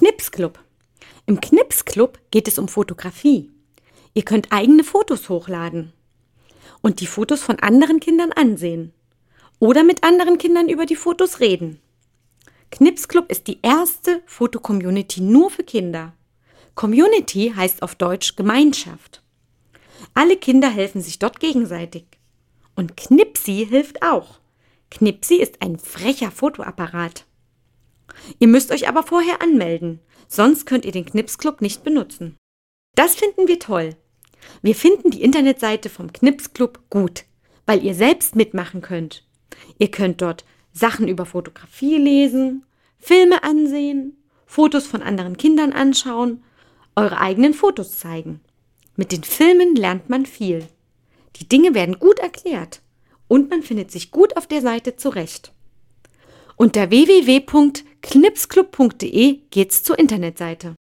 Knipsclub. Im Knipsclub geht es um Fotografie. Ihr könnt eigene Fotos hochladen und die Fotos von anderen Kindern ansehen oder mit anderen Kindern über die Fotos reden. Knipsclub ist die erste Fotocommunity nur für Kinder. Community heißt auf Deutsch Gemeinschaft. Alle Kinder helfen sich dort gegenseitig. Und Knipsi hilft auch. Knipsi ist ein frecher Fotoapparat. Ihr müsst euch aber vorher anmelden, sonst könnt ihr den Knipsclub nicht benutzen. Das finden wir toll. Wir finden die Internetseite vom Knipsclub gut, weil ihr selbst mitmachen könnt. Ihr könnt dort Sachen über Fotografie lesen, Filme ansehen, Fotos von anderen Kindern anschauen, eure eigenen Fotos zeigen. Mit den Filmen lernt man viel. Die Dinge werden gut erklärt und man findet sich gut auf der Seite zurecht. Unter www.knipsclub.de geht's zur Internetseite.